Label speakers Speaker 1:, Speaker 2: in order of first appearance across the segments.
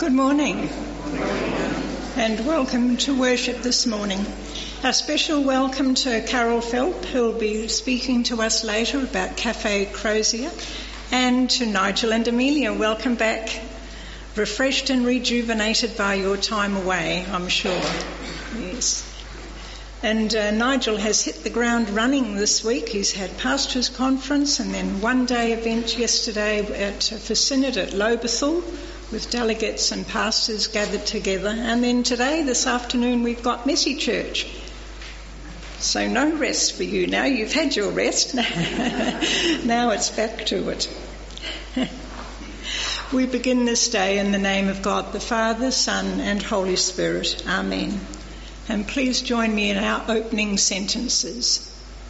Speaker 1: Good morning and welcome to worship this morning. A special welcome to Carol Phelp, who'll be speaking to us later about Cafe Crozier, and to Nigel and Amelia. Welcome back, refreshed and rejuvenated by your time away, I'm sure. Yes. And Nigel has hit the ground running this week. He's had pastors' conference and then one-day event yesterday for Synod at Lobethal, with delegates and pastors gathered together. And then today, this afternoon, we've got Messy Church. So no rest for you now. You've had your rest. Now it's back to it. We begin this day in the name of God, the Father, Son and Holy Spirit. Amen. And please join me in our opening sentences.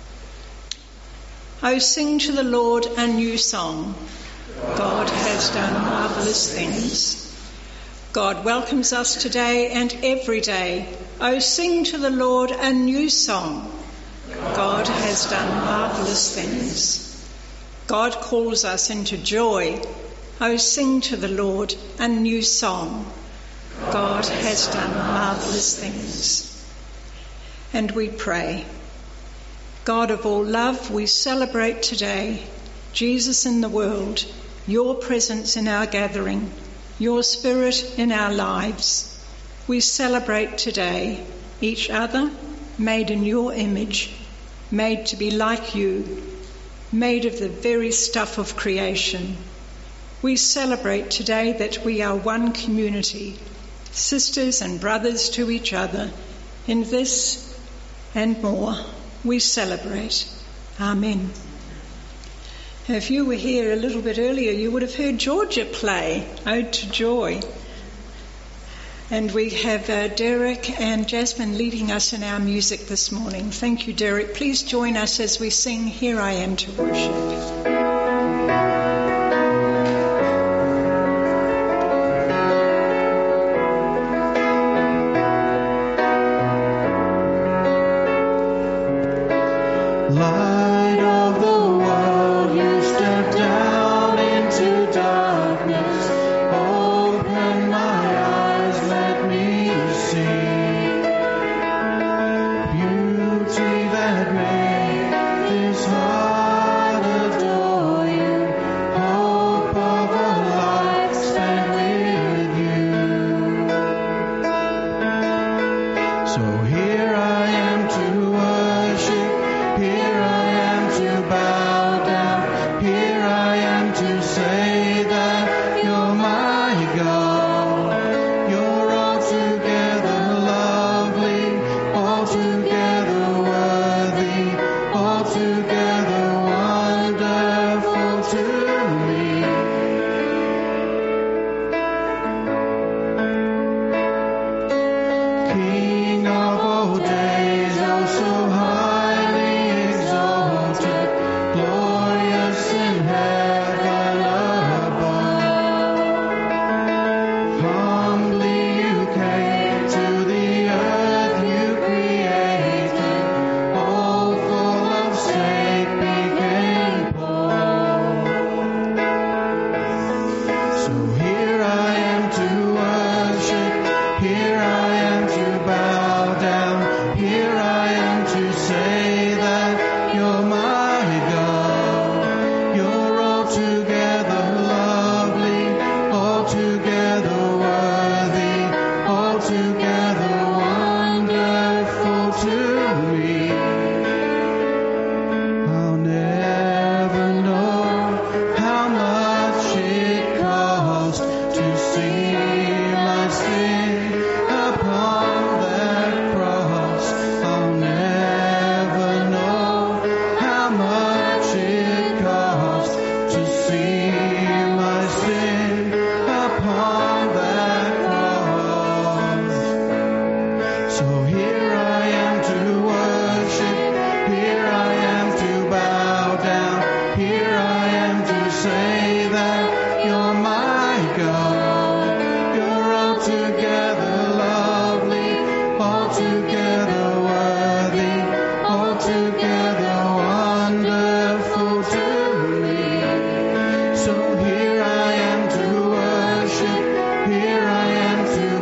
Speaker 1: Oh, sing to the Lord a new song. God has done marvellous things. God welcomes us today and every day. Oh, sing to the Lord a new song. God has done marvellous things. God calls us into joy. Oh, sing to the Lord a new song. God has done marvellous things. And we pray. God of all love, we celebrate today Jesus in the world, your presence in our gathering, your spirit in our lives. We celebrate today each other, made in your image, made to be like you, made of the very stuff of creation. We celebrate today that we are one community, sisters and brothers to each other. In this and more, we celebrate. Amen. If you were here a little bit earlier, you would have heard Georgia play Ode to Joy. And we have Derek and Jasmine leading us in our music this morning. Thank you, Derek. Please join us as we sing Here I Am to Worship.
Speaker 2: Here I am to bow down. Here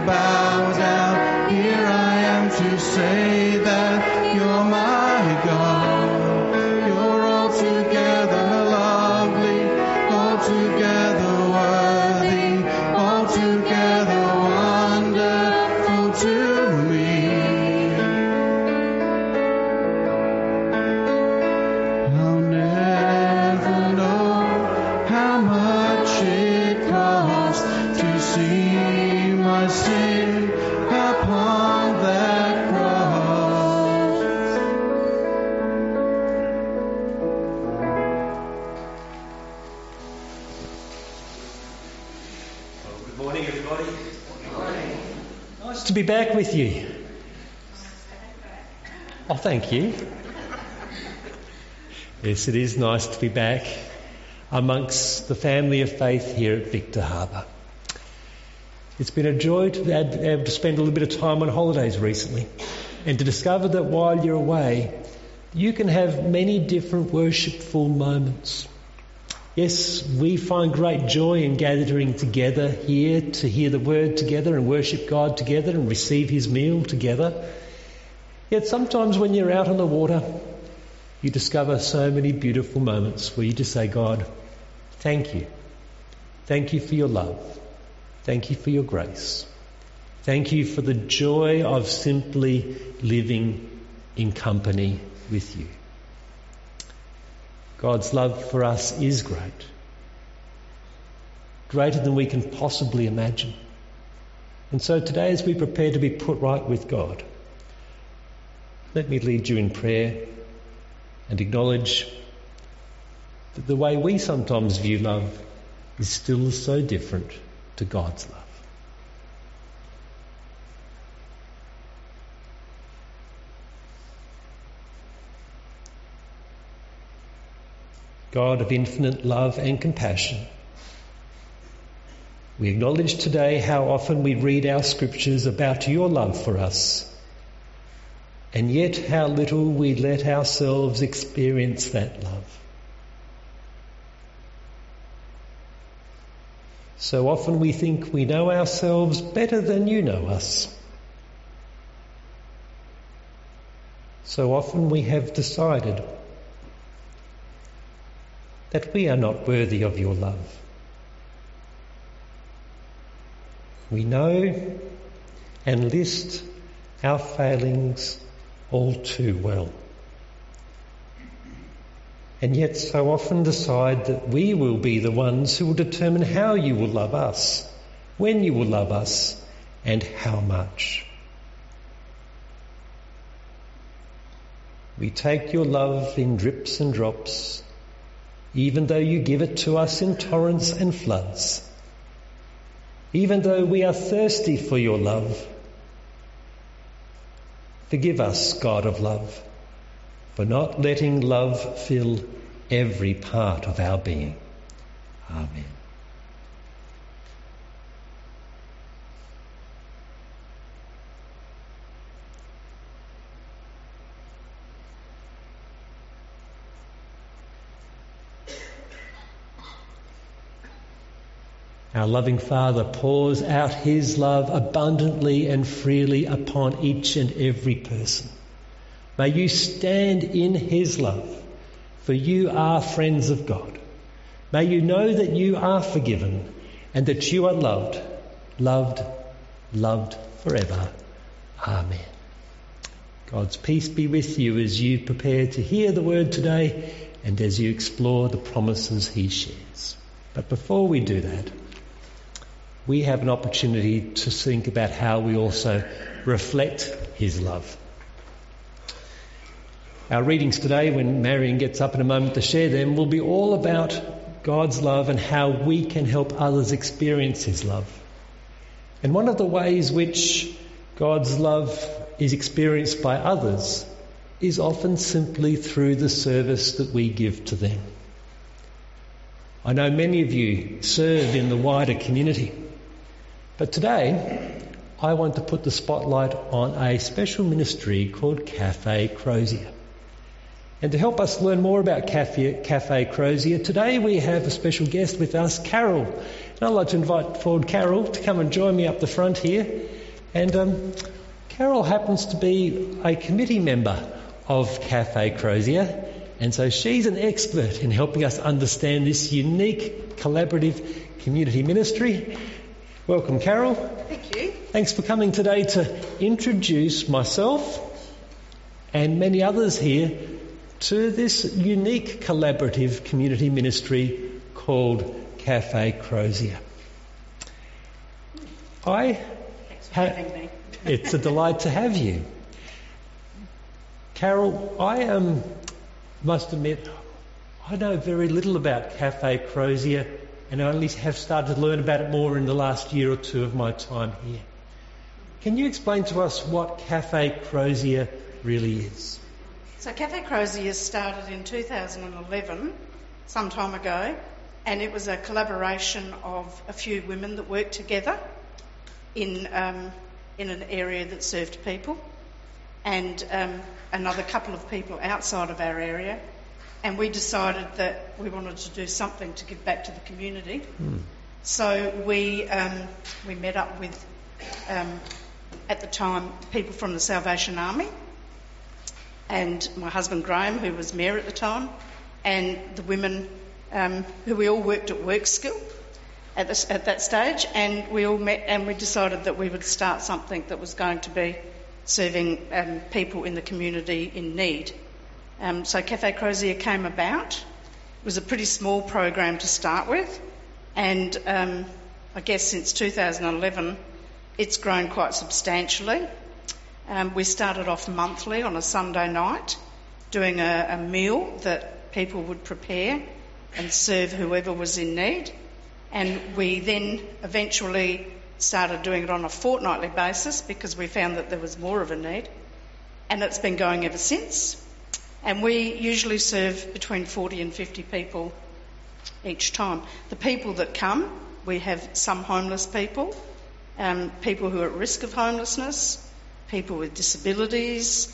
Speaker 2: bow down. Here I am to say that you're my God. You're altogether lovely, altogether worthy, altogether wonderful to me. I'll never know how much it costs to see my sin upon that cross.
Speaker 3: Well, good morning, everybody. Good morning. Nice to be back with you. Oh, thank you. Yes, it is nice to be back amongst the family of faith here at Victor Harbour. It's been a joy to be able to spend a little bit of time on holidays recently and to discover that while you're away, you can have many different worshipful moments. Yes, we find great joy in gathering together here to hear the word together and worship God together and receive his meal together. Yet sometimes when you're out on the water, you discover so many beautiful moments where you just say, God, thank you. Thank you for your love. Thank you for your grace. Thank you for the joy of simply living in company with you. God's love for us is great. Greater than we can possibly imagine. And so today, as we prepare to be put right with God, let me lead you in prayer and acknowledge that the way we sometimes view love is still so different to God's love. God of infinite love and compassion, we acknowledge today how often we read our scriptures about your love for us, and yet how little we let ourselves experience that love. So often we think we know ourselves better than you know us. So often we have decided that we are not worthy of your love. We know and list our failings all too well. And yet so often decide that we will be the ones who will determine how you will love us, when you will love us, and how much. We take your love in drips and drops, even though you give it to us in torrents and floods. Even though we are thirsty for your love, forgive us, God of love, for not letting love fill every part of our being. Amen. Our loving Father pours out his love abundantly and freely upon each and every person. May you stand in his love, for you are friends of God. May you know that you are forgiven and that you are loved, loved, loved forever. Amen. God's peace be with you as you prepare to hear the word today and as you explore the promises he shares. But before we do that, we have an opportunity to think about how we also reflect his love. Our readings today, when Marion gets up in a moment to share them, will be all about God's love and how we can help others experience his love. And one of the ways which God's love is experienced by others is often simply through the service that we give to them. I know many of you serve in the wider community, but today I want to put the spotlight on a special ministry called Cafe Crozier. And to help us learn more about Cafe Crozier, today we have a special guest with us, Carol. And I'd like to invite forward Carol to come and join me up the front here. And Carol happens to be a committee member of Cafe Crozier, and so she's an expert in helping us understand this unique collaborative community ministry. Welcome, Carol.
Speaker 4: Thank you.
Speaker 3: Thanks for coming today to introduce myself and many others here to this unique collaborative community ministry called Cafe Crozier.
Speaker 4: Thanks for having me.
Speaker 3: It's a delight to have you. Carol, I must admit, I know very little about Cafe Crozier, and I only have started to learn about it more in the last year or two of my time here. Can you explain to us what Cafe Crozier really is?
Speaker 4: So Cafe Crozier started in 2011, some time ago, and it was a collaboration of a few women that worked together in an area that served people, and another couple of people outside of our area. And we decided that we wanted to do something to give back to the community. So we met up with, at the time, people from the Salvation Army, and my husband Graham, who was mayor at the time, and the women who we all worked at work skill at that stage, and we all met and we decided that we would start something that was going to be serving people in the community in need. So Cafe Crozier came about. It was a pretty small program to start with, and I guess since 2011 it's grown quite substantially. We started off monthly on a Sunday night doing a meal that people would prepare and serve whoever was in need, and we then eventually started doing it on a fortnightly basis because we found that there was more of a need, and it's been going ever since. And we usually serve between 40 and 50 people each time. The people that come, we have some homeless people, people who are at risk of homelessness, people with disabilities,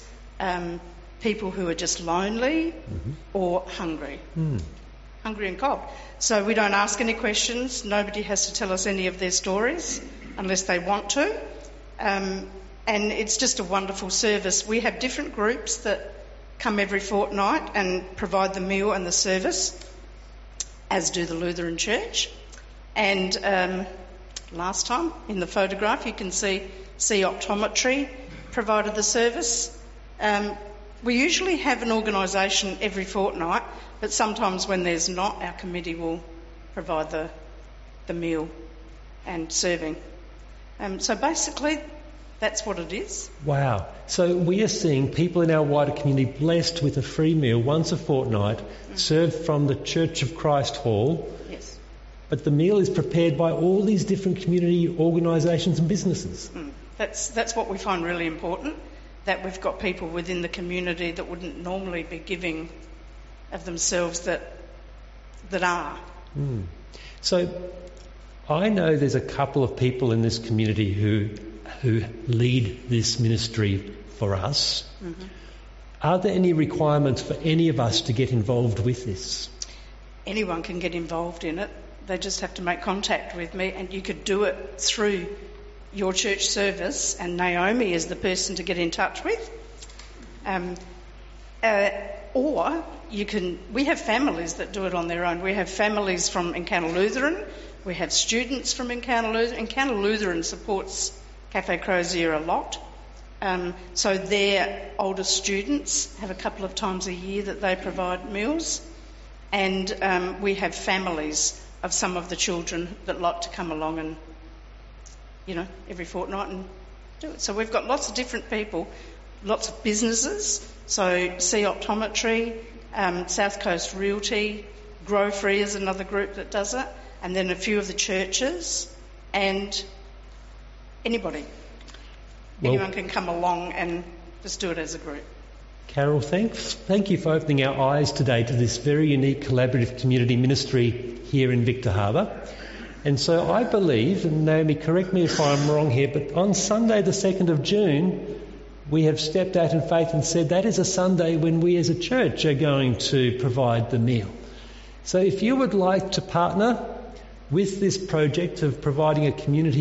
Speaker 4: people who are just lonely or hungry. Hungry and cold. So we don't ask any questions. Nobody has to tell us any of their stories unless they want to. And it's just a wonderful service. We have different groups that come every fortnight and provide the meal and the service, as do the Lutheran Church. And last time, in the photograph, you can see Optometry provided the service. We usually have an organisation every fortnight, but sometimes when there's not, our committee will provide the meal and serving. So basically, that's what it is.
Speaker 3: Wow. So we are seeing people in our wider community blessed with a free meal once a fortnight, served from the Church of Christ Hall.
Speaker 4: Yes.
Speaker 3: But the meal is prepared by all these different community organisations and businesses.
Speaker 4: That's what we find really important, that we've got people within the community that wouldn't normally be giving of themselves that are.
Speaker 3: So I know there's a couple of people in this community who lead this ministry for us. Are there any requirements for any of us to get involved with this?
Speaker 4: Anyone can get involved in it. They just have to make contact with me, and you could do it through your church service, and Naomi is the person to get in touch with. Or you can. We have families that do it on their own. We have families from Encounter Lutheran. We have students from Encounter Lutheran. Encounter Lutheran supports Cafe Crozier a lot. So their older students have a couple of times a year that they provide meals. And we have families of some of the children that like to come along and, every fortnight and do it. So we've got lots of different people, lots of businesses. So See Optometry, South Coast Realty, Grow Free is another group that does it. And then a few of the churches and anybody. Anyone can come along and just do it as a group.
Speaker 3: Carol, thank you for opening our eyes today to this very unique collaborative community ministry here in Victor Harbor. And so I believe, and Naomi, correct me if I'm wrong here, but on Sunday the 2nd of June, we have stepped out in faith and said that is a Sunday when we as a church are going to provide the meal. So if you would like to partner with this project of providing a community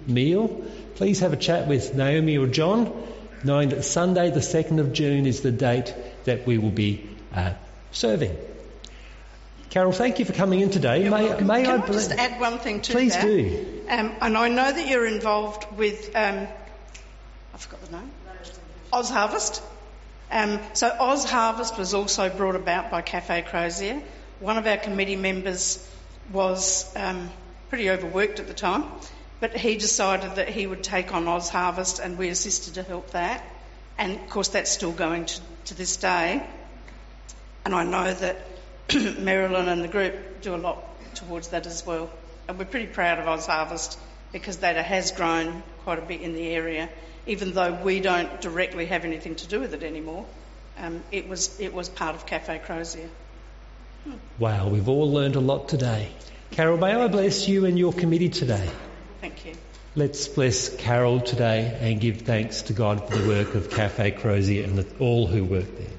Speaker 3: meal, please have a chat with Naomi or John, knowing that Sunday the 2nd of June is the date that we will be serving. Carol, thank you for coming in today. May I
Speaker 4: just add one thing to
Speaker 3: Please
Speaker 4: that?
Speaker 3: Please do.
Speaker 4: And I know that you're involved with, I forgot the name, Oz Harvest. So Oz Harvest was also brought about by Cafe Crozier. One of our committee members was pretty overworked at the time, but he decided that he would take on Oz Harvest, and we assisted to help that. And of course that's still going to this day. And I know that Marilyn and the group do a lot towards that as well. And we're pretty proud of Oz Harvest because that has grown quite a bit in the area. Even though we don't directly have anything to do with it anymore, it was part of Cafe Crozier.
Speaker 3: Wow, we've all learned a lot today. Carol, may I bless you and your committee today?
Speaker 4: Thank you.
Speaker 3: Let's bless Carol today and give thanks to God for the work of Cafe Crozier and all who work there.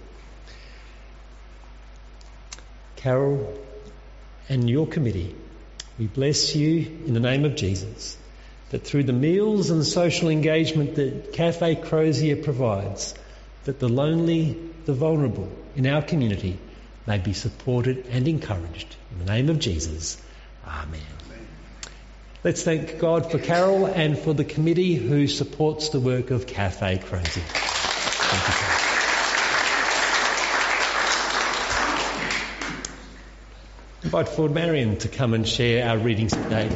Speaker 3: Carol and your committee, we bless you in the name of Jesus, that through the meals and social engagement that Cafe Crozier provides, that the lonely, the vulnerable in our community may be supported and encouraged. In the name of Jesus, Amen. Let's thank God for Carol and for the committee who supports the work of Cafe Crozier. Thank you, Carol. Invite forward Marion to come and share our readings today.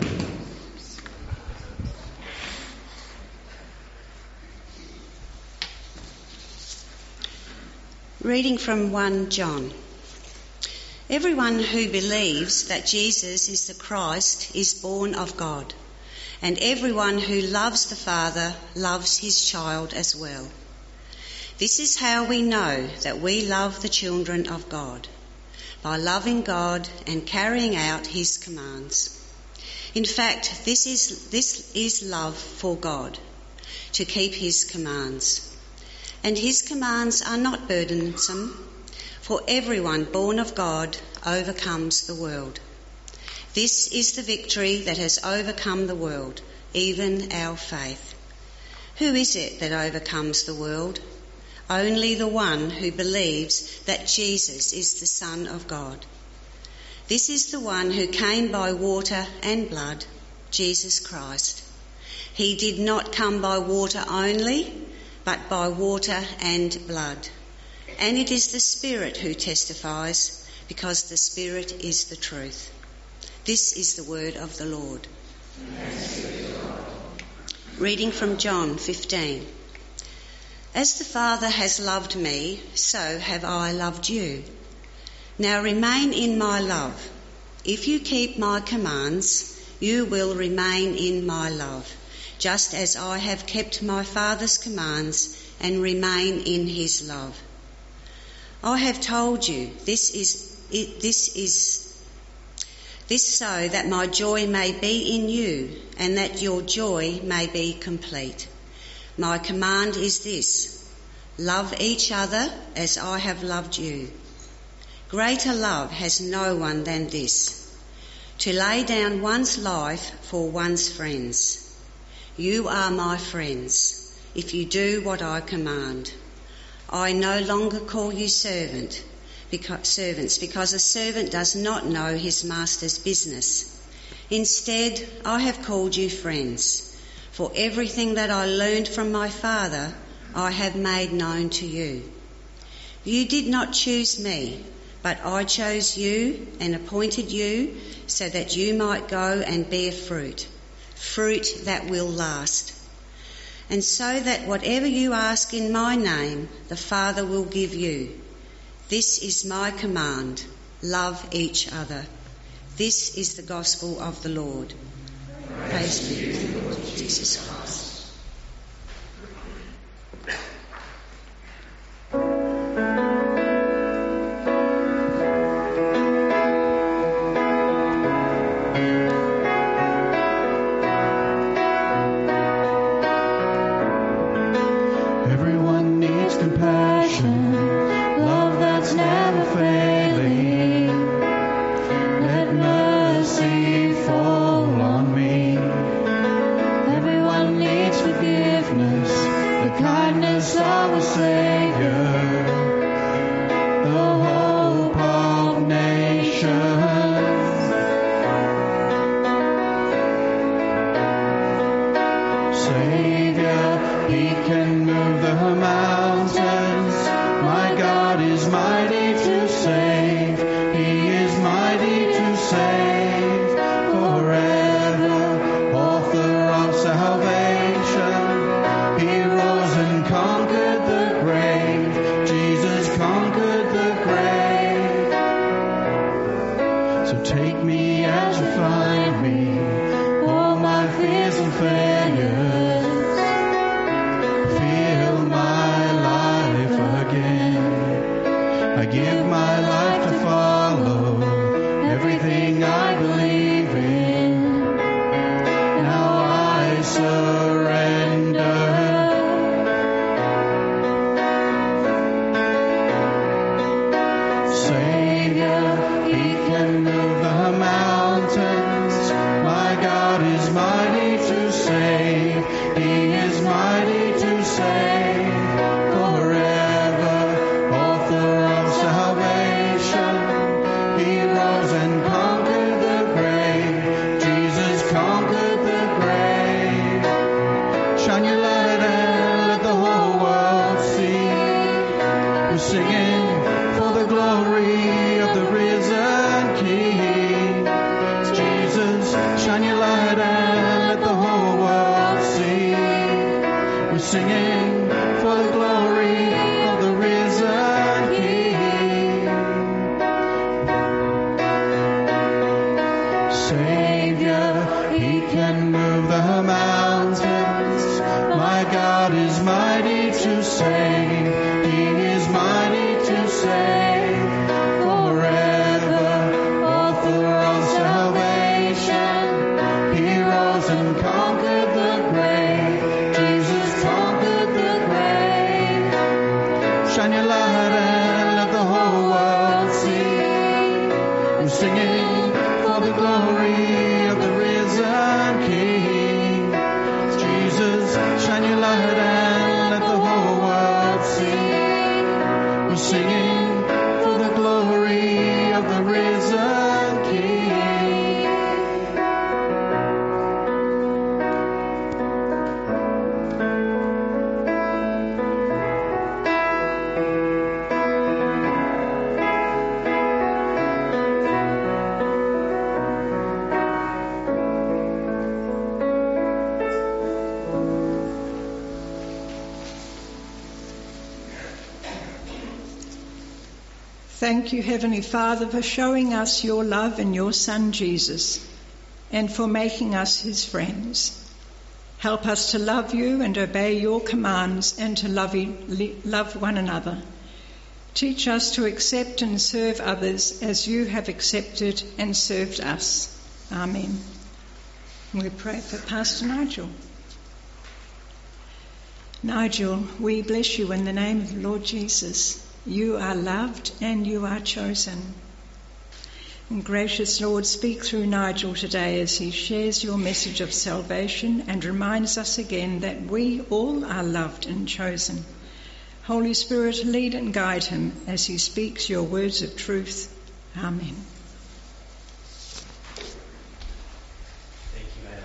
Speaker 5: Reading from 1 John. Everyone who believes that Jesus is the Christ is born of God, and everyone who loves the Father loves his child as well. This is how we know that we love the children of God, by loving God and carrying out his commands. In fact, this is love for God, to keep his commands. And his commands are not burdensome, for everyone born of God overcomes the world. This is the victory that has overcome the world, even our faith. Who is it that overcomes the world? Only the one who believes that Jesus is the Son of God. This is the one who came by water and blood, Jesus Christ. He did not come by water only, but by water and blood. And it is the Spirit who testifies, because the Spirit is the truth. This is the word of the Lord. Reading from John 15. As the Father has loved me, so have I loved you. Now remain in my love. If you keep my commands, you will remain in my love, just as I have kept my Father's commands and remain in his love. I have told you this so that my joy may be in you and that your joy may be complete. My command is this: love each other as I have loved you. Greater love has no one than this, to lay down one's life for one's friends. You are my friends, if you do what I command. I no longer call you servants, because a servant does not know his master's business. Instead, I have called you friends, for everything that I learned from my Father I have made known to you. You did not choose me, but I chose you and appointed you so that you might go and bear fruit that will last. And so that whatever you ask in my name, the Father will give you. This is my command: love each other. This is the gospel of the Lord. Praise be to the Lord Jesus Christ.
Speaker 2: Everyone needs compassion, love that's never failing. Let mercy fall on me. Everyone kindness of a Savior, the hope of nations. Savior, He can move the mountains. My God is mighty to save. He is mighty to save forever. Author of salvation. He rose and conquered the grave. Jesus conquered the grave. So take me as you find me. All my fears and failures. Feel my life again. I give my life to follow everything I believe in. Now I surrender. Savior, He can move the mountains. My God is mighty to save. He is mighty to save forever. Author of salvation. He rose and conquered the grave. Jesus conquered the grave. Shine your light and let the whole world see. We're singing for the glory of the risen King. It's Jesus, shine your light and let the whole world see. We're singing for the glory of the risen King. Savior, He can move the mountains. My God is mighty to save. He is mighty to save forever. Author of salvation. He rose and conquered the grave. Jesus conquered the grave. Shine your light and let the whole world see. We're singing for the glory of the risen King. Jesus, shine your light and let the whole world see. We're singing for the glory of the risen King.
Speaker 1: Thank you, Heavenly Father, for showing us your love in your Son Jesus and for making us his friends. Help us to love you and obey your commands and to love one another. Teach us to accept and serve others as you have accepted and served us. Amen. We pray for Pastor Nigel. Nigel, we bless you in the name of the Lord Jesus. You are loved and you are chosen. And gracious Lord, speak through Nigel today as he shares your message of salvation and reminds us again that we all are loved and chosen. Holy Spirit, lead and guide him as he speaks your words of truth. Amen.
Speaker 3: Thank you, Anna.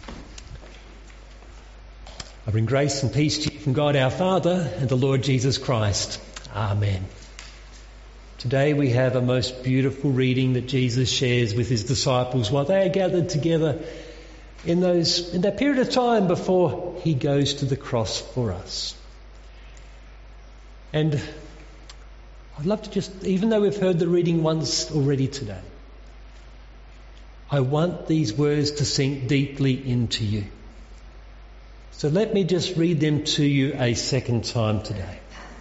Speaker 3: I bring grace and peace to you from God our Father and the Lord Jesus Christ. Amen. Today we have a most beautiful reading that Jesus shares with his disciples while they are gathered together in that period of time before he goes to the cross for us. And I'd love to just, even though we've heard the reading once already today, I want these words to sink deeply into you. So let me just read them to you a second time today.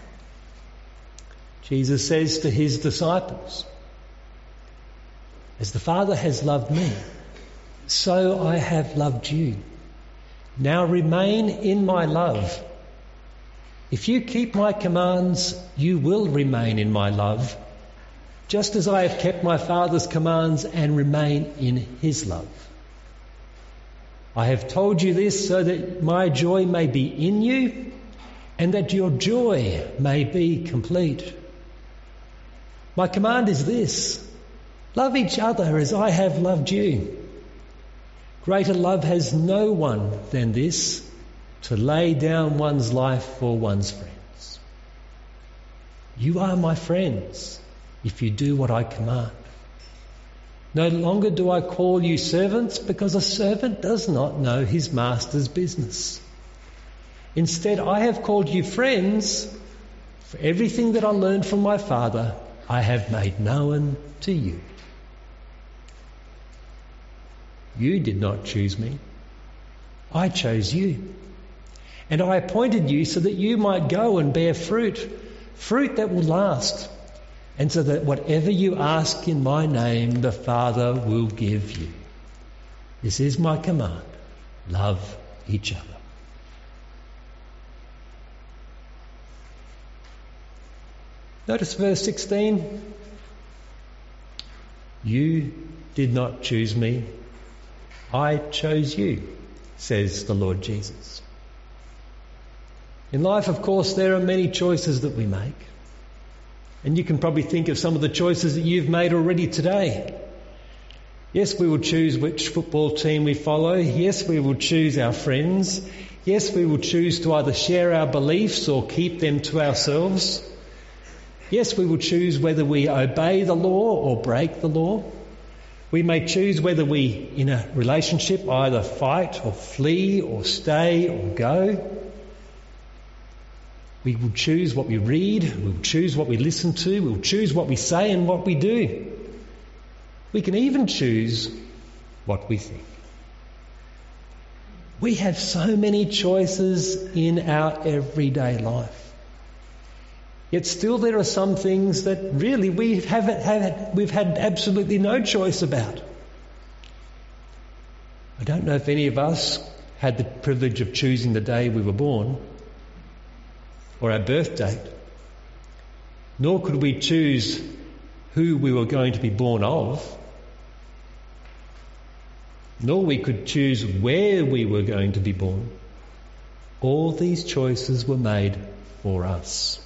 Speaker 3: Jesus says to his disciples, "As the Father has loved me, so I have loved you. Now remain in my love. If you keep my commands, you will remain in my love, just as I have kept my Father's commands and remain in his love. I have told you this so that my joy may be in you and that your joy may be complete. My command is this: love each other as I have loved you. Greater love has no one than this, to lay down one's life for one's friends. You are my friends if you do what I command. No longer do I call you servants, because a servant does not know his master's business. Instead, I have called you friends, for everything that I learned from my Father I have made known to you. You did not choose me. I chose you. And I appointed you so that you might go and bear fruit, fruit that will last, and so that whatever you ask in my name, the Father will give you. This is my command: love each other. Notice verse 16. You did not choose me. I chose you, says the Lord Jesus. In life, of course, there are many choices that we make. And you can probably think of some of the choices that you've made already today. Yes, we will choose which football team we follow. Yes, we will choose our friends. Yes, we will choose to either share our beliefs or keep them to ourselves. Yes, we will choose whether we obey the law or break the law. We may choose whether we, in a relationship, either fight or flee or stay or go. We will choose what we read, we will choose what we listen to, we will choose what we say and what we do. We can even choose what we think. We have so many choices in our everyday life. Yet still there are some things that really we've had absolutely no choice about. I don't know if any of us had the privilege of choosing the day we were born, or our birth date, nor could we choose who we were going to be born of, nor we could choose where we were going to be born. All these choices were made for us.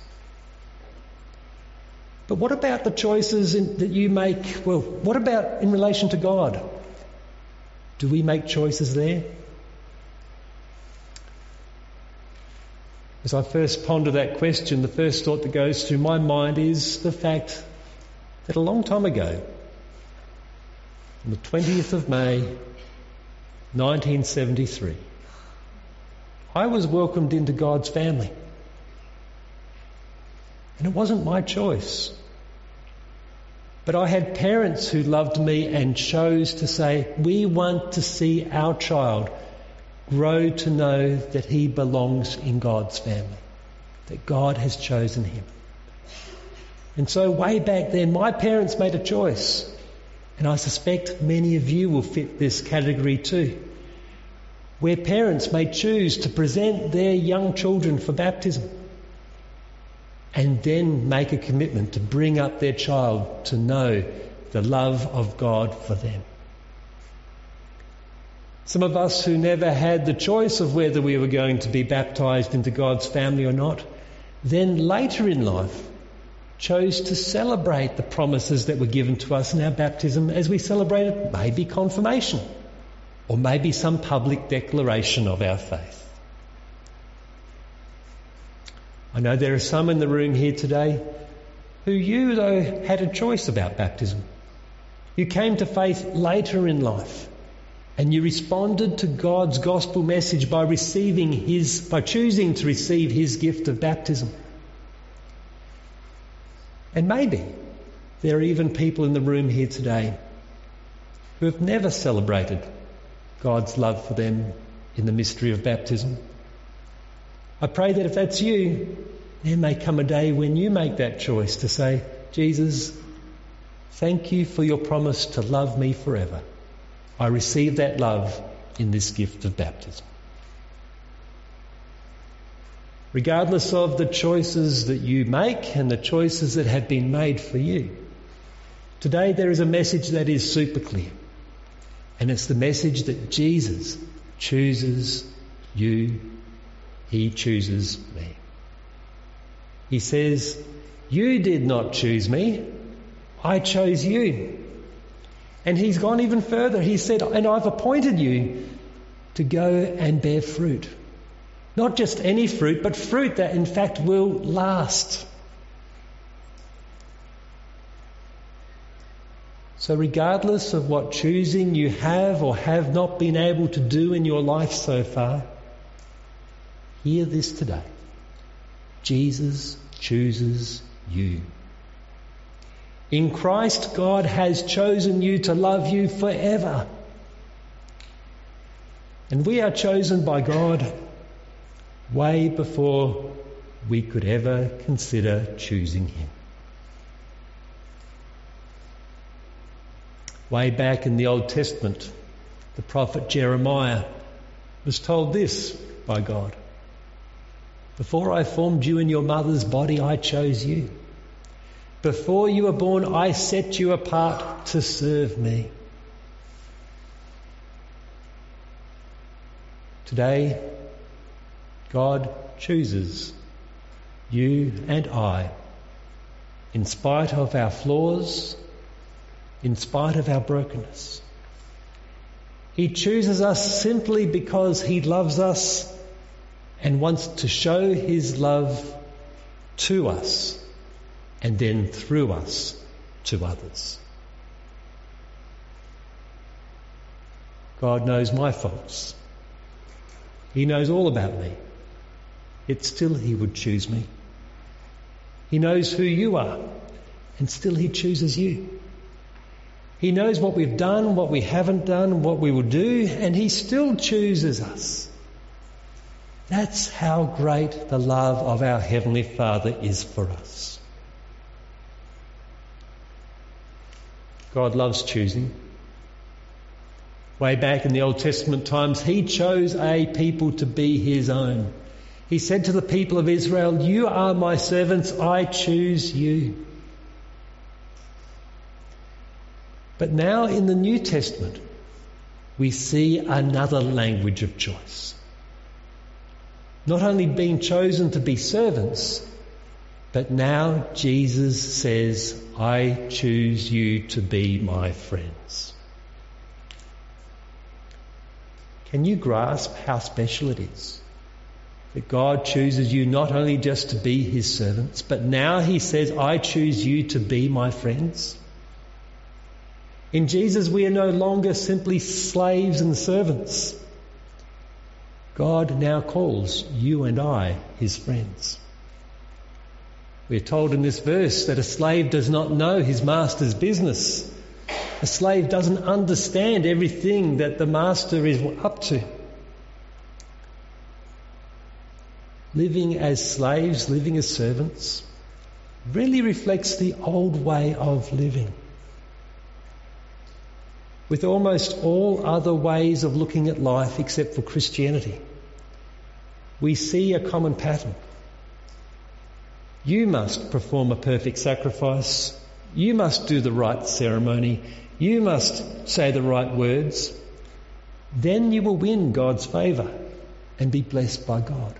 Speaker 3: But what about the choices that you make? Well, what about in relation to God? Do we make choices there? As I first ponder that question, the first thought that goes through my mind is the fact that a long time ago, on the 20th of May, 1973, I was welcomed into God's family. And it wasn't my choice. But I had parents who loved me and chose to say, we want to see our child grow to know that he belongs in God's family, that God has chosen him. And so way back then, my parents made a choice. And I suspect many of you will fit this category too, where parents may choose to present their young children for baptism and then make a commitment to bring up their child to know the love of God for them. Some of us who never had the choice of whether we were going to be baptised into God's family or not, then later in life chose to celebrate the promises that were given to us in our baptism as we celebrated maybe confirmation or maybe some public declaration of our faith. I know there are some in the room here today who you, though, had a choice about baptism. You came to faith later in life and you responded to God's gospel message by choosing to receive his gift of baptism. And maybe there are even people in the room here today who have never celebrated God's love for them in the mystery of baptism. I pray that if that's you, there may come a day when you make that choice to say, Jesus, thank you for your promise to love me forever. I receive that love in this gift of baptism. Regardless of the choices that you make and the choices that have been made for you, today there is a message that is super clear. And it's the message that Jesus chooses you. He chooses me. He says, "You did not choose me, I chose you." And he's gone even further. He said, "And I've appointed you to go and bear fruit." Not just any fruit, but fruit that in fact will last. So regardless of what choosing you have or have not been able to do in your life so far, hear this today. Jesus chooses you. In Christ, God has chosen you to love you forever. And we are chosen by God way before we could ever consider choosing Him. Way back in the Old Testament, the prophet Jeremiah was told this by God: "Before I formed you in your mother's body, I chose you. Before you were born, I set you apart to serve me." Today, God chooses you and I, in spite of our flaws, in spite of our brokenness. He chooses us simply because He loves us and wants to show His love to us and then through us to others. God knows my faults. He knows all about me. Yet still He would choose me. He knows who you are, and still He chooses you. He knows what we've done, what we haven't done, what we will do, and He still chooses us. That's how great the love of our Heavenly Father is for us. God loves choosing. Way back in the Old Testament times, He chose a people to be His own. He said to the people of Israel, "You are my servants, I choose you." But now in the New Testament, we see another language of choice. Not only being chosen to be servants, but now Jesus says, "I choose you to be my friends." Can you grasp how special it is that God chooses you not only just to be His servants, but now He says, "I choose you to be my friends"? In Jesus, we are no longer simply slaves and servants. God now calls you and I His friends. We are told in this verse that a slave does not know his master's business. A slave doesn't understand everything that the master is up to. Living as slaves, living as servants, really reflects the old way of living. With almost all other ways of looking at life except for Christianity, we see a common pattern. You must perform a perfect sacrifice. You must do the right ceremony. You must say the right words. Then you will win God's favour and be blessed by God.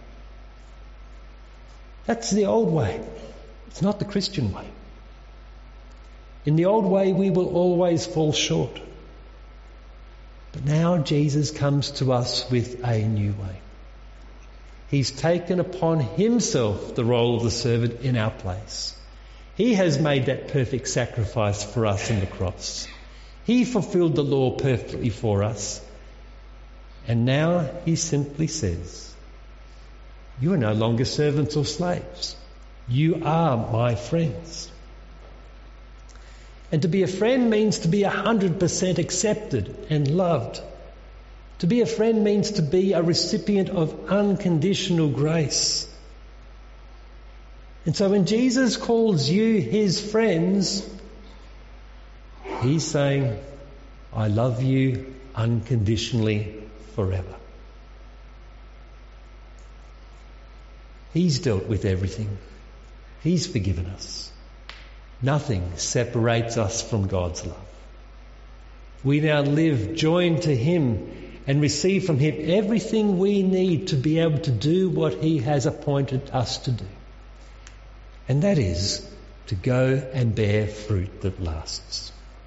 Speaker 3: That's the old way. It's not the Christian way. In the old way, we will always fall short. But now Jesus comes to us with a new way. He's taken upon Himself the role of the servant in our place. He has made that perfect sacrifice for us on the cross. He fulfilled the law perfectly for us. And now He simply says, "You are no longer servants or slaves. You are my friends." And to be a friend means to be 100% accepted and loved. To be a friend means to be a recipient of unconditional grace. And so when Jesus calls you His friends, He's saying, "I love you unconditionally forever." He's dealt with everything. He's forgiven us. Nothing separates us from God's love. We now live joined to Him and receive from Him everything we need to be able to do what He has appointed us to do. and that is to go and bear fruit that lasts.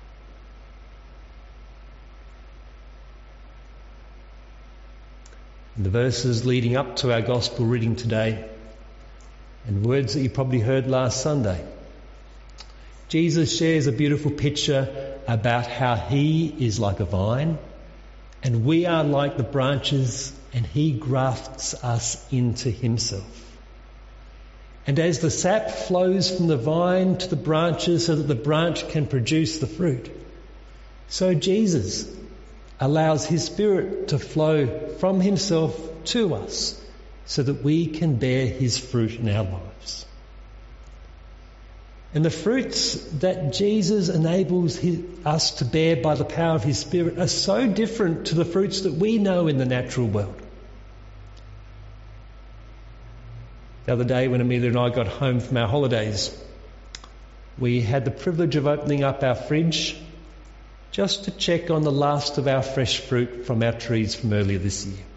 Speaker 3: In the verses leading up to our gospel reading today, and words that you probably heard last Sunday, Jesus shares a beautiful picture about how he is like a vine and we are like the branches, and he grafts us into himself. And as the sap flows from the vine to the branches so that the branch can produce the fruit, so Jesus allows his Spirit to flow from himself to us so that we can bear his fruit in our lives. And the fruits that Jesus enables us to bear by the power of his Spirit are so different to the fruits that we know in the natural world. The other day when Amelia and I got home from our holidays, we had the privilege of opening up our fridge just to check on the last of our fresh fruit from our trees from earlier this year.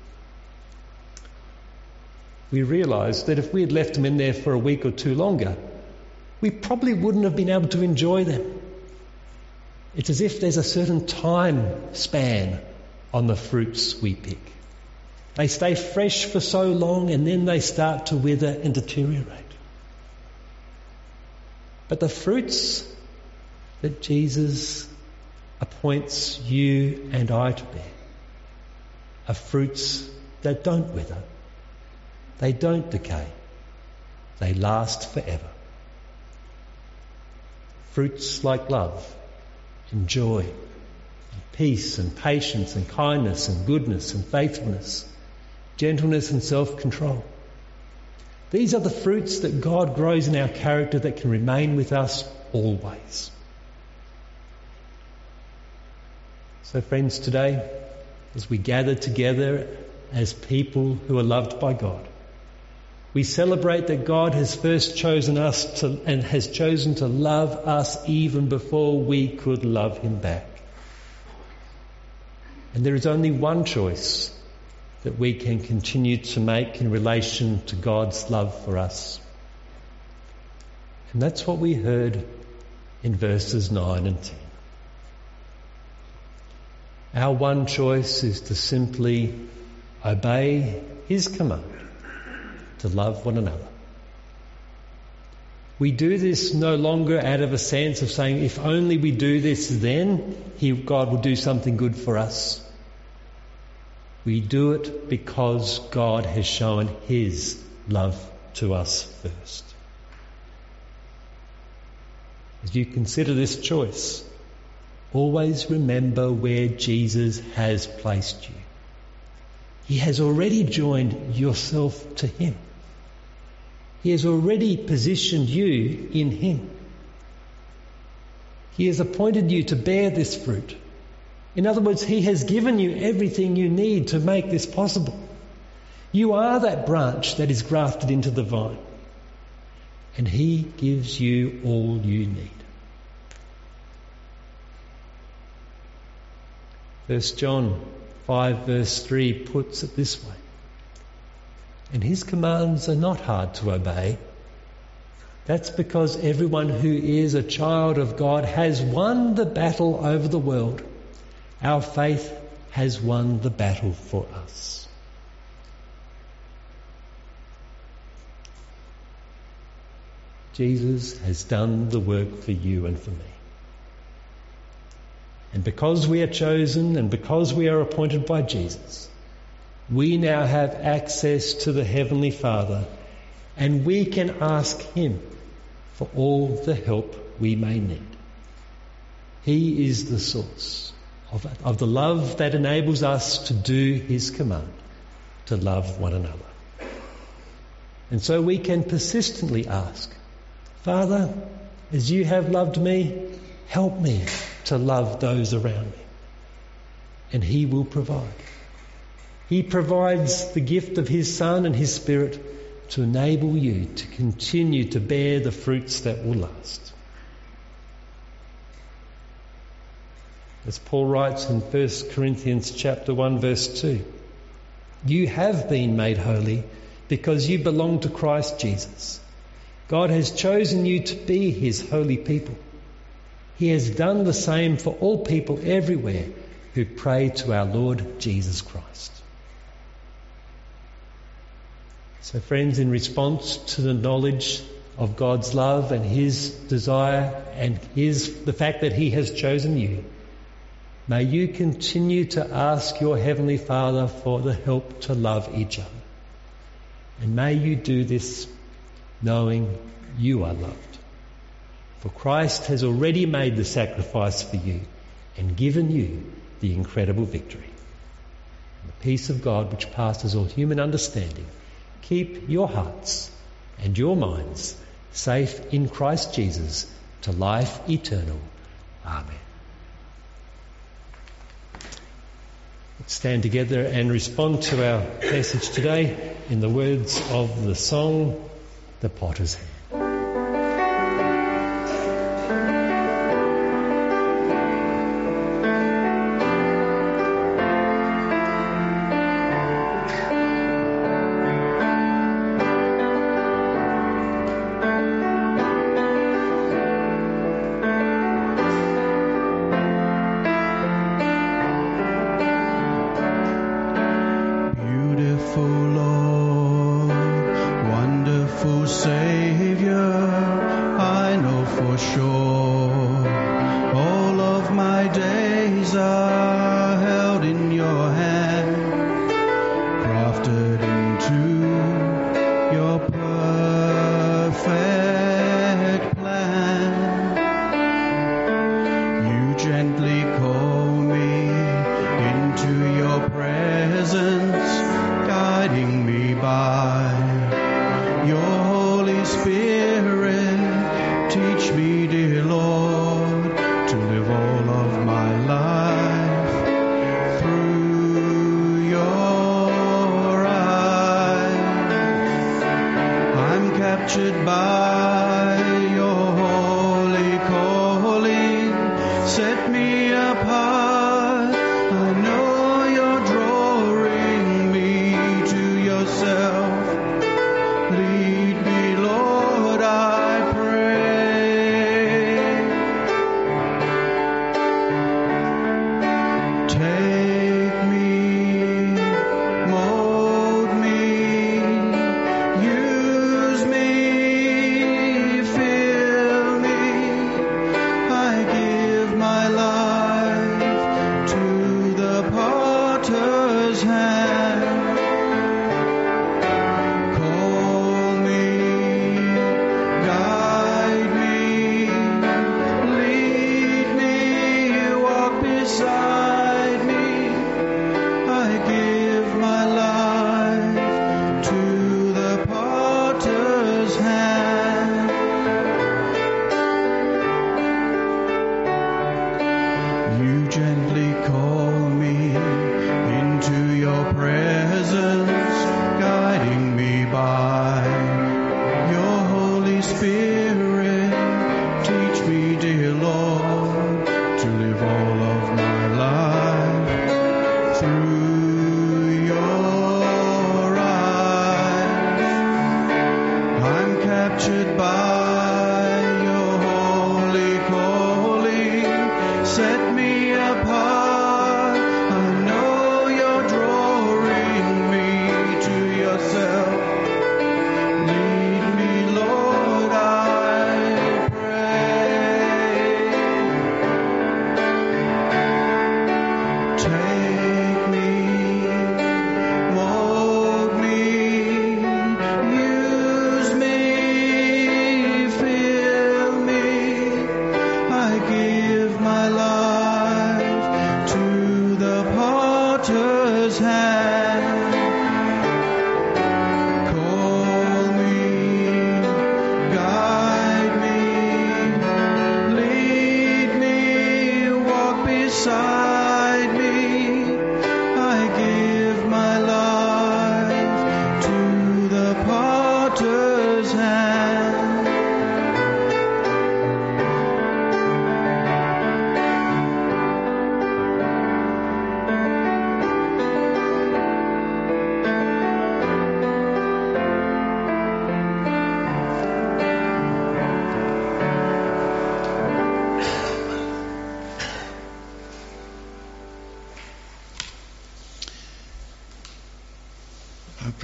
Speaker 3: We realised that if we had left them in there for a week or two longer, we probably wouldn't have been able to enjoy them. It's as if there's a certain time span on the fruits we pick. They stay fresh for so long and then they start to wither and deteriorate. But the fruits that Jesus appoints you and I to bear are fruits that don't wither, they don't decay, they last forever. Fruits like love and joy and peace and patience and kindness and goodness and faithfulness, gentleness and self-control. These are the fruits that God grows in our character that can remain with us always. So friends, today, as we gather together as people who are loved by God, we celebrate that God has first chosen us and has chosen to love us even before we could love him back. And there is only one choice that we can continue to make in relation to God's love for us. And that's what we heard in verses 9 and 10. Our one choice is to simply obey his command to love one another. We do this no longer out of a sense of saying, if only we do this, then God will do something good for us. We do it because God has shown his love to us first. As you consider this choice, always remember where Jesus has placed you. He has already joined yourself to him. He has already positioned you in him. He has appointed you to bear this fruit. In other words, he has given you everything you need to make this possible. You are that branch that is grafted into the vine, and he gives you all you need. 1 John 5 verse 3 puts it this way: and his commands are not hard to obey. That's because everyone who is a child of God has won the battle over the world. Our faith has won the battle for us. Jesus has done the work for you and for me. And because we are chosen and because we are appointed by Jesus, we now have access to the Heavenly Father, and we can ask him for all the help we may need. He is the source of the love that enables us to do his command, to love one another. And so we can persistently ask, Father, as you have loved me, help me to love those around me. And he will provide. He provides the gift of his Son and his Spirit to enable you to continue to bear the fruits that will last. As Paul writes in 1 Corinthians chapter 1 verse 2, you have been made holy because you belong to Christ Jesus. God has chosen you to be his holy people. He has done the same for all people everywhere who pray to our Lord Jesus Christ. So friends, in response to the knowledge of God's love and his desire and the fact that he has chosen you, may you continue to ask your Heavenly Father for the help to love each other. And may you do this knowing you are loved. For Christ has already made the sacrifice for you and given you the incredible victory. And the peace of God, which passes all human understanding, keep your hearts and your minds safe in Christ Jesus to life eternal. Amen. Let's stand together and respond to our message today in the words of the song, The Potter's Hand.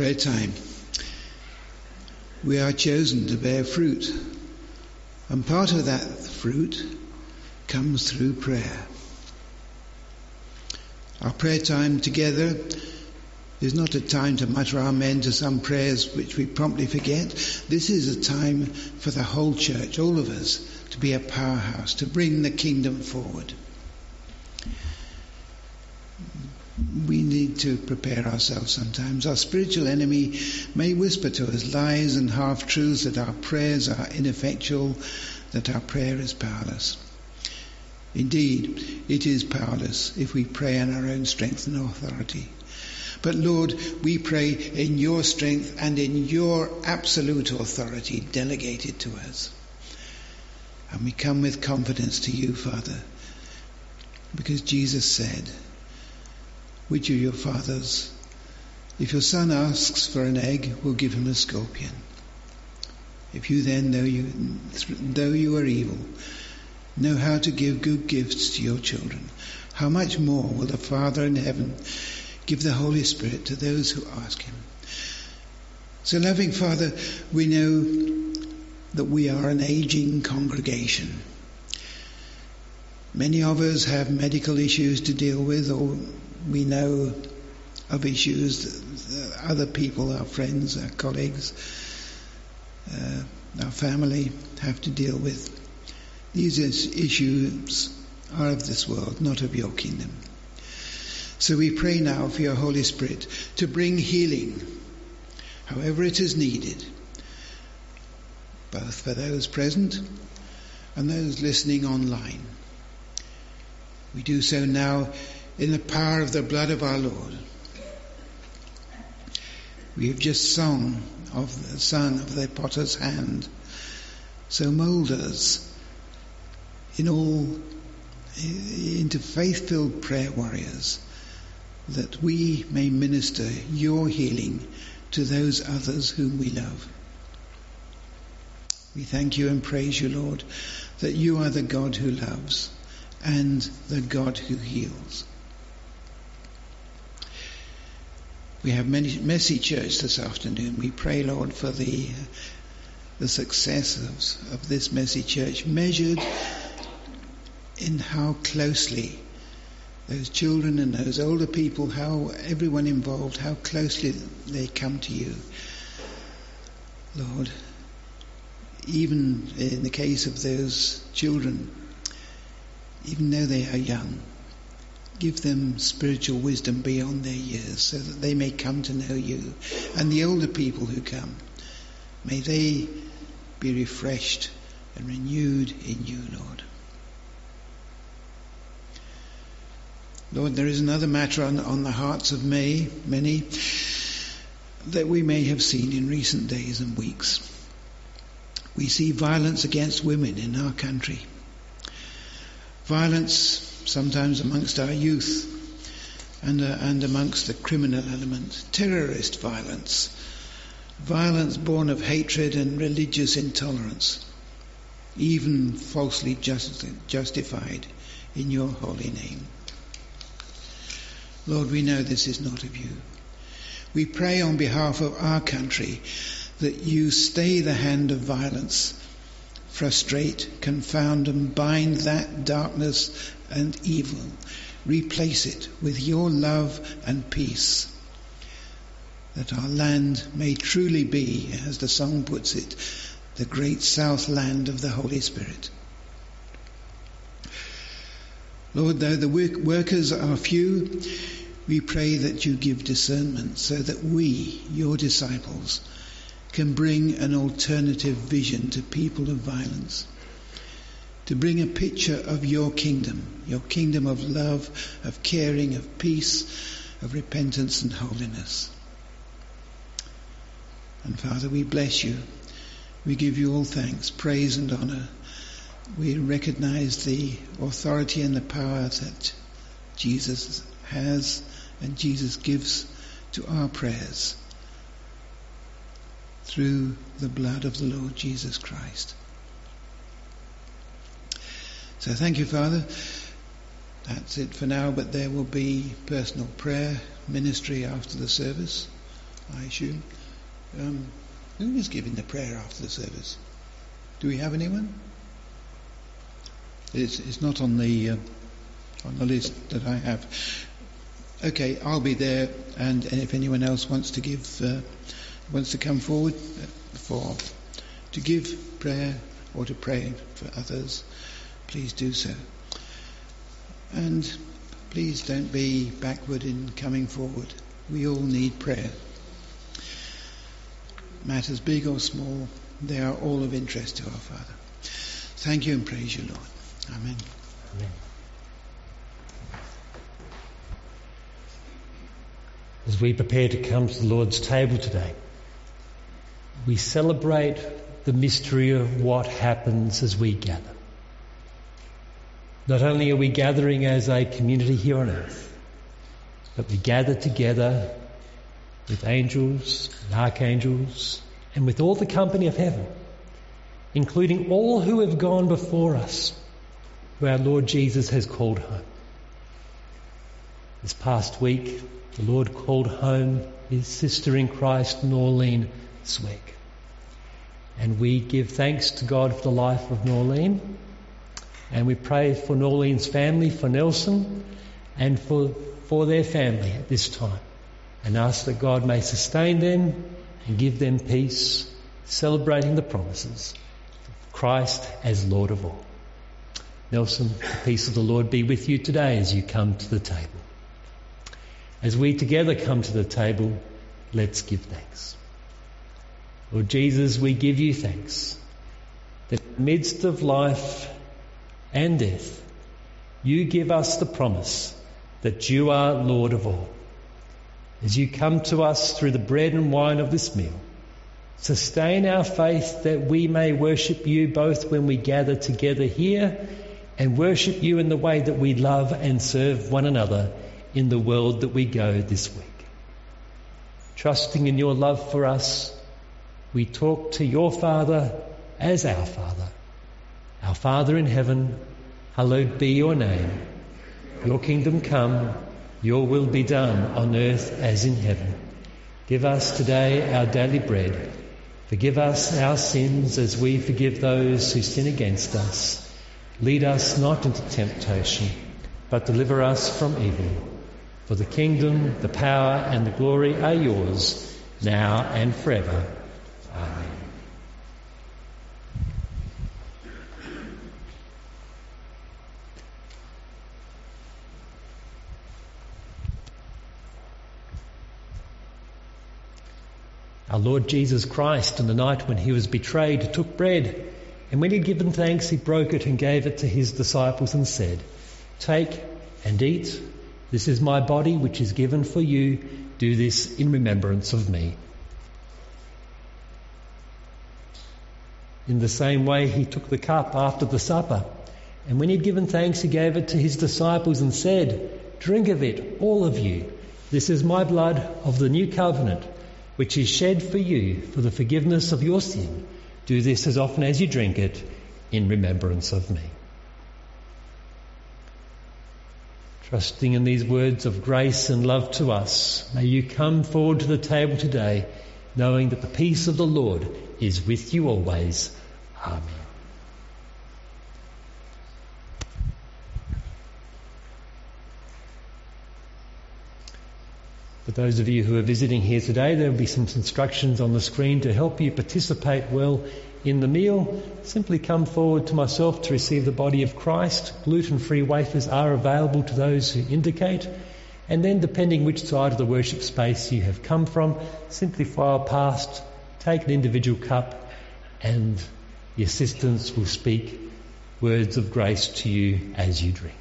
Speaker 2: prayer time. We are chosen to bear fruit, and part of that fruit comes through prayer. Our prayer time together is not a time to mutter amen to some prayers which we promptly forget. This is a time for the whole church, all of us, to be a powerhouse, to bring the kingdom forward. We need to prepare ourselves sometimes. Our spiritual enemy may whisper to us lies and half-truths, that our prayers are ineffectual, that our prayer is powerless. Indeed, it is powerless if we pray in our own strength and authority. But Lord, we pray in your strength and in your absolute authority delegated to us. And we come with confidence to you, Father, because Jesus said, which of your fathers, if your son asks for an egg, will give him a scorpion? If you then, though you are evil, know how to give good gifts to your children, how much more will the Father in heaven give the Holy Spirit to those who ask him? So, loving Father, we know that we are an aging congregation. Many of us have medical issues to deal with, or we know of issues that other people, our friends, our colleagues, our family have to deal with. These issues are of this world, not of your kingdom. So we pray now for your Holy Spirit to bring healing, however it is needed, both for those present and those listening online. We do so now in the power of the blood of our Lord. We have just sung of the potter's hand. So mould us into faith-filled prayer warriors, that we may minister your healing to those others whom we love. We thank you and praise you, Lord, that you are the God who loves and the God who heals. We have messy church this afternoon. We pray, Lord, for the success of this messy church, measured in how closely those children and those older people, how everyone involved, how closely they come to you. Lord, even in the case of those children, even though they are young, give them spiritual wisdom beyond their years, so that they may come to know you. And the older people who come, may they be refreshed and renewed in you, Lord. Lord, there is another matter on the hearts of many that we may have seen in recent days and weeks. We see violence against women in our country. Violence sometimes amongst our youth and amongst the criminal element. Terrorist violence. Violence born of hatred and religious intolerance, even falsely justified in your holy name. Lord, we know this is not of you. We pray on behalf of our country that you stay the hand of violence, frustrate, confound and bind that darkness and evil. Replace it with your love and peace, that our land may truly be, as the song puts it, the great south land of the Holy Spirit. Lord, though the workers are few, we pray that you give discernment so that we, your disciples, can bring an alternative vision to people of violence, to bring a picture of your kingdom of love, of caring, of peace, of repentance and holiness. And Father, we bless you. We give you all thanks, praise and honour. We recognize the authority and the power that Jesus has and Jesus gives to our prayers through the blood of the Lord Jesus Christ. So thank you, Father. That's it for now, but there will be personal prayer ministry after the service.
Speaker 6: I assume. Who is giving the prayer after the service? Do we have anyone? It's not on the list that I have. Okay, I'll be there, and if anyone else wants to come forward to give prayer or to pray for others, please do so. And please don't be backward in coming forward. We all need prayer. Matters big or small, they are all of interest to our Father. Thank you and praise you, Lord. Amen.
Speaker 3: Amen. As we prepare to come to the Lord's table today, we celebrate the mystery of what happens as we gather. Not only are we gathering as a community here on earth, but we gather together with angels and archangels and with all the company of heaven, including all who have gone before us, who our Lord Jesus has called home. This past week, the Lord called home his sister in Christ, Norleen Sweg. And we give thanks to God for the life of Norleen. And we pray for Norleen's family, for Nelson, and for their family at this time. And ask that God may sustain them and give them peace, celebrating the promises of Christ as Lord of all. Nelson, the peace of the Lord be with you today as you come to the table. As we together come to the table, let's give thanks. Lord Jesus, we give you thanks that in the midst of life and death, you give us the promise that you are Lord of all. As you come to us through the bread and wine of this meal, sustain our faith that we may worship you both when we gather together here and worship you in the way that we love and serve one another in the world that we go this week. Trusting in your love for us, we talk to your Father as our Father. Our Father in heaven, hallowed be your name. Your kingdom come, your will be done on earth as in heaven. Give us today our daily bread. Forgive us our sins as we forgive those who sin against us. Lead us not into temptation, but deliver us from evil. For the kingdom, the power and the glory are yours, now and forever. Amen. Our Lord Jesus Christ, on the night when he was betrayed, took bread, and when he had given thanks, he broke it and gave it to his disciples and said, "Take and eat. This is my body, which is given for you. Do this in remembrance of me." In the same way, he took the cup after the supper, and when he had given thanks, he gave it to his disciples and said, "Drink of it, all of you. This is my blood of the new covenant, which is shed for you for the forgiveness of your sin. Do this as often as you drink it in remembrance of me." Trusting in these words of grace and love to us, may you come forward to the table today, knowing that the peace of the Lord is with you always. Amen. For those of you who are visiting here today, there will be some instructions on the screen to help you participate well in the meal. Simply come forward to myself to receive the body of Christ. Gluten-free wafers are available to those who indicate. And then, depending which side of the worship space you have come from, simply file past, take an individual cup, and the assistants will speak words of grace to you as you drink.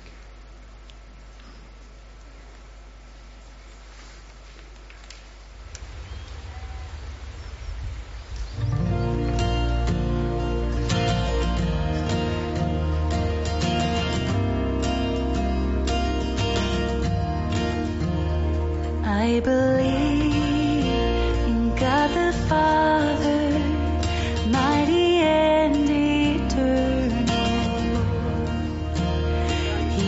Speaker 7: I believe in God the Father, mighty and eternal.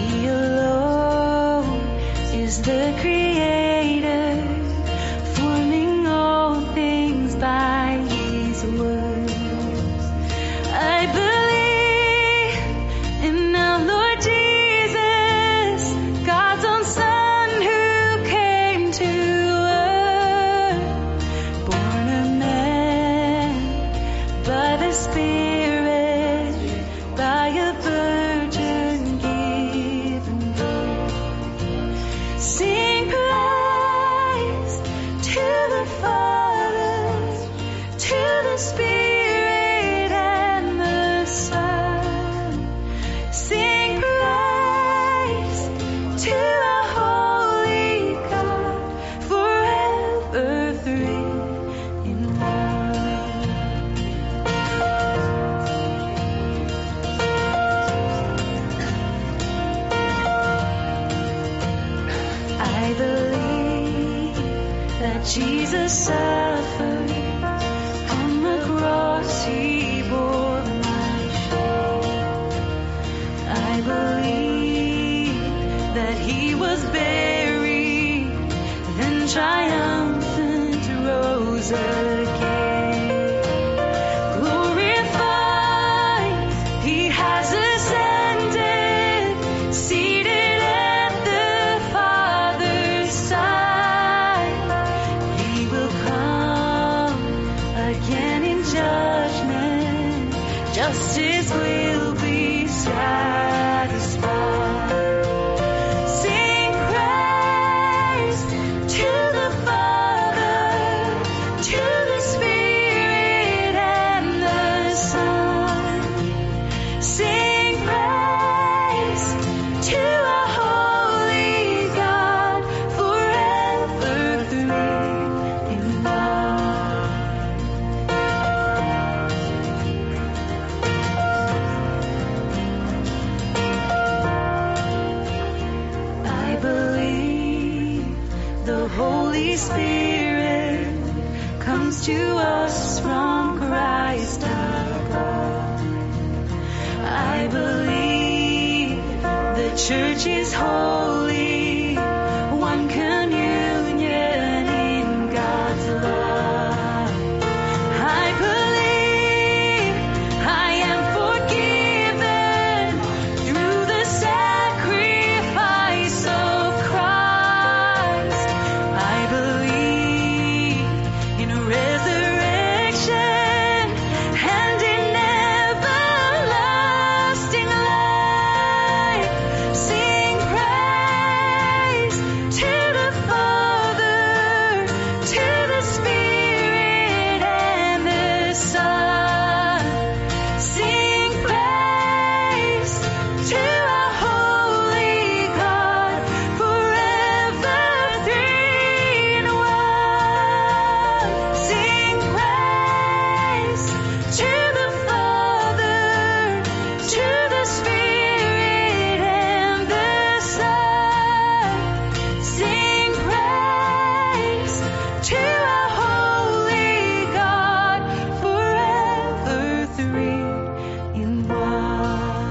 Speaker 7: Spirit by a virgin given birth. Sing praise to the Father, to the Spirit and the Son. Sing praise to our holy God, forever three in one. I believe that Jesus suffered on the cross, he bore my shame. I believe that he was buried, then triumphant rose again. Glorified, he has ascended, seated at the Father's side. He will come again in judgment, justice will be satisfied. Sing praise to the Father, to the Spirit and the Son. Sing praise to our holy God, forever three in one. I believe the Holy Spirit comes to us from Christ above. I believe the church is holy, one communion in God's love. I believe I am forgiven through the sacrifice of Christ. I believe in resurrection and in everlasting life. Sing praise to the Father, to the Spirit and the Son. Sing praise to our holy God, forever three in one. Sing praise to the Father, to the Spirit and the Son. Sing praise to our holy God, forever three in one.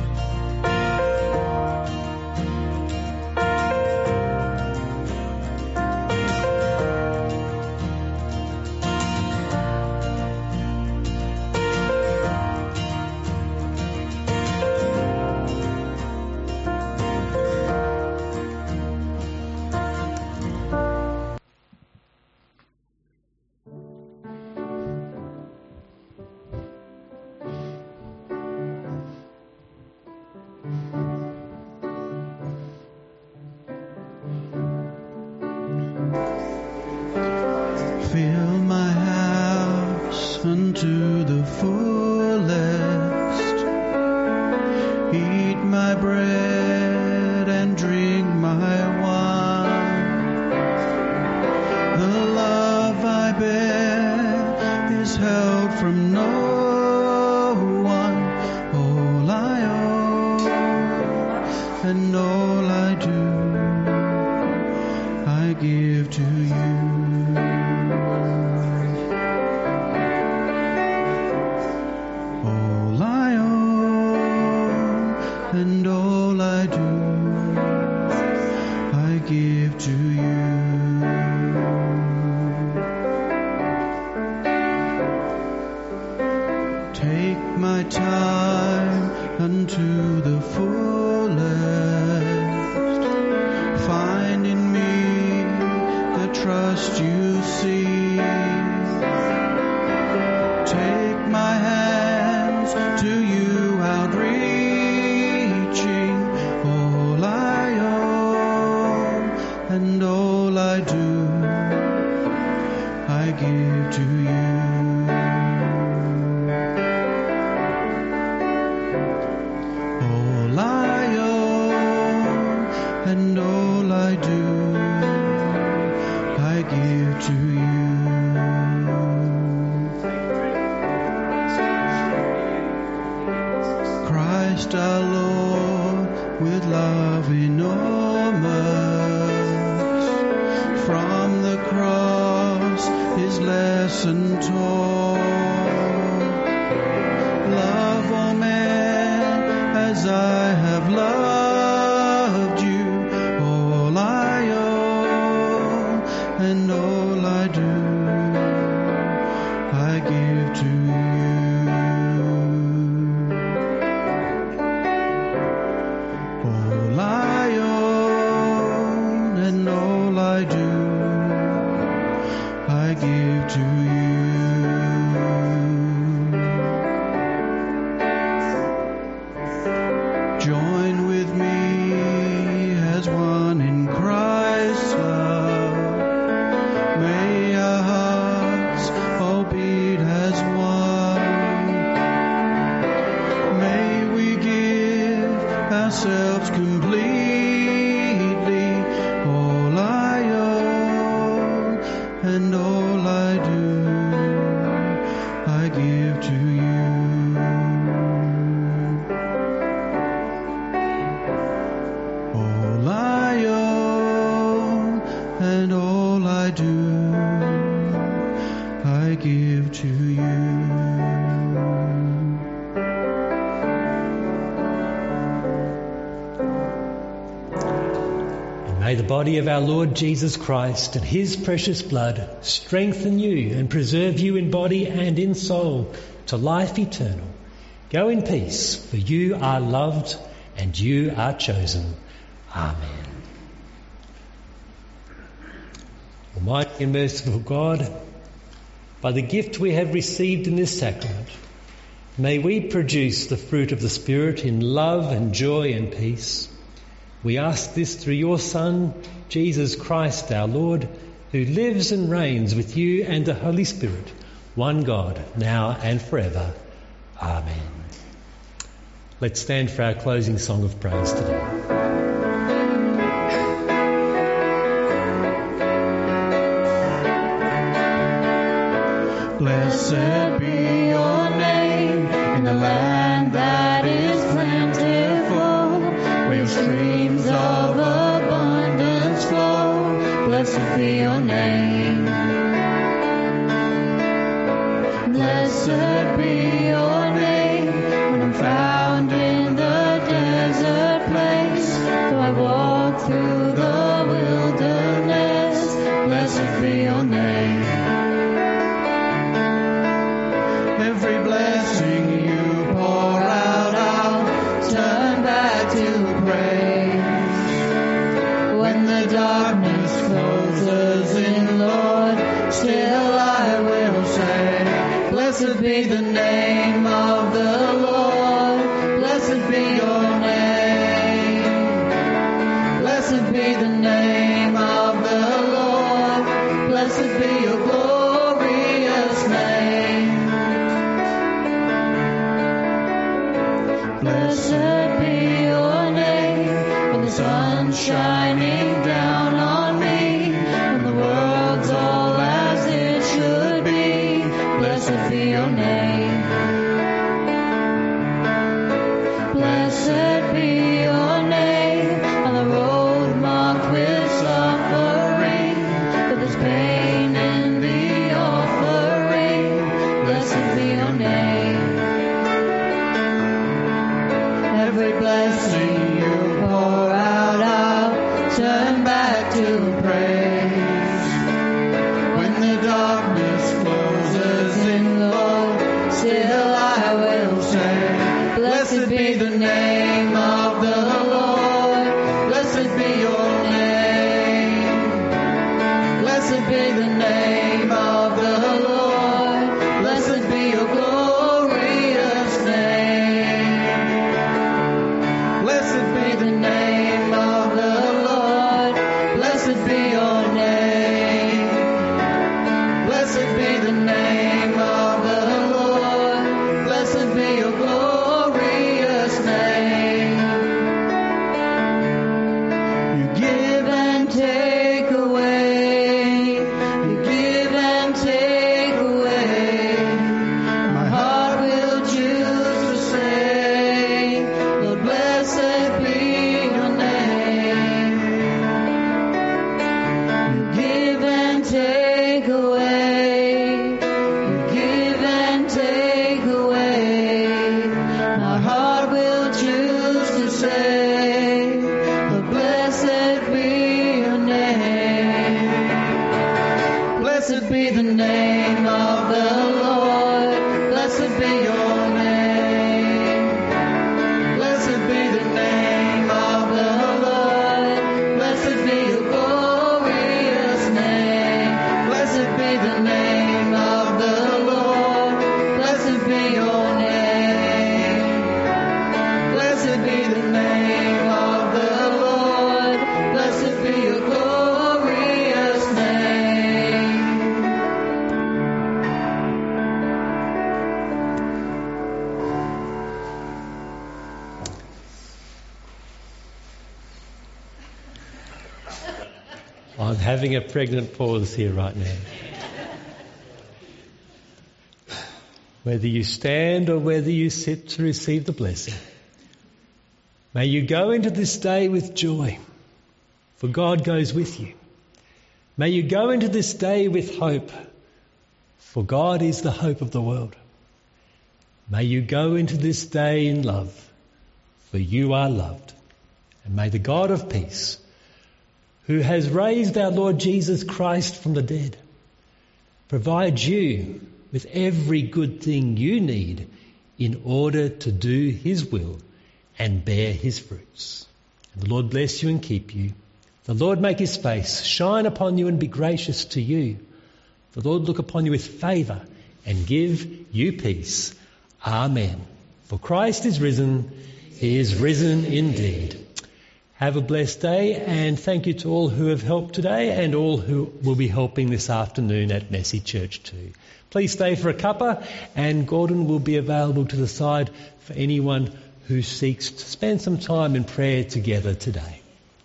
Speaker 2: Fill my house unto the fullest. Eat my bread and drink my wine. The love I bear is held from no one. All I owe and all I do, I give to you. All I own and all I do, I give to you. Take my time unto the fullest. Find in me the trust you see. Take my hand
Speaker 6: Christ our Lord with love enormous. From the cross his lesson taught. Love all men as I have loved you. All I own and all I do, I give to you. All I own and all I do, I give to you. Join with me as one in Christ's love. May our hearts all beat as one. May we give ourselves completely. All I own and all I do, I give to you. All I own and all I do, I give to you.
Speaker 3: And may the body of our Lord Jesus Christ and his precious blood strengthen you and preserve you in body and in soul to life eternal. Go in peace, for you are loved and you are chosen. Amen. Almighty and merciful God, by the gift we have received in this sacrament, may we produce the fruit of the Spirit in love and joy and peace. We ask this through your Son, Jesus Christ our Lord, who lives and reigns with you and the Holy Spirit, one God, now and forever. Amen. Let's stand for our closing song of praise today.
Speaker 2: Blessed be your name in the land that is plentiful, where streams of abundance flow. Blessed be your name. Blessed be your name when I'm found in the desert place. Though I walk through the wilderness, blessed be your name. Every blessing you pour out, I'll turn back to praise. When the darkness closes in, Lord, still I will say, blessed be the name of the Lord. Blessed be your name. Blessed be the name of the Lord. Blessed be your glorious name. Blessed be your name when the sun's shining down on me, when the world's all as it should be. Blessed be your name. Blessed be your name on the road marked with suffering, but there's pain in the offering. Blessed be your name. Every blessing you pour out, I'll turn back to praise. When the darkness closes in, Lord, still I will say, blessed be the name of the Lord. Blessed be your name. Blessed be the name of the Lord. Blessed be your glorious name.
Speaker 3: I'm having a pregnant pause here right now. Whether you stand or whether you sit to receive the blessing, may you go into this day with joy, for God goes with you. May you go into this day with hope, for God is the hope of the world. May you go into this day in love, for you are loved. And may the God of peace, who has raised our Lord Jesus Christ from the dead, provide you with every good thing you need in order to do his will and bear his fruits. And the Lord bless you and keep you. The Lord make his face shine upon you and be gracious to you. The Lord look upon you with favour and give you peace. Amen. For Christ is risen. He is risen indeed. Have a blessed day, and thank you to all who have helped today and all who will be helping this afternoon at Messy Church too. Please stay for a cuppa, and Gordon will be available to the side for anyone who seeks to spend some time in prayer together today.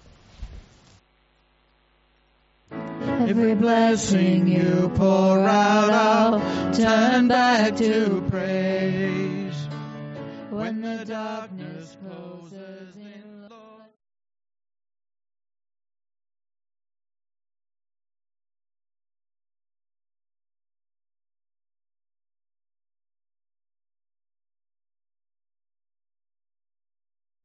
Speaker 2: Every blessing you pour out, I'll turn back to praise. When the darkness closes.